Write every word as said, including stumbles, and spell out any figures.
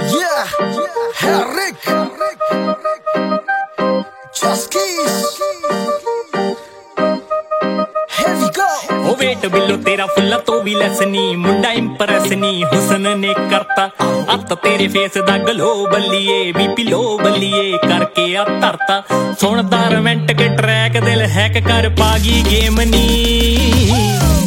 Yeah, Henrik, Just Keys, here we go. ओ wait बिलो तेरा फुल्ला तो भी लैस नी, मुंडा इंप्रेस नी, हुसन ने करता अत तेरे फेस दा गलो बल्लिए, बीपी लो बल्लिए करके आ धरता। सुनदा रोमांटिक ट्रैक दिल हैक कर पागी गेम नी।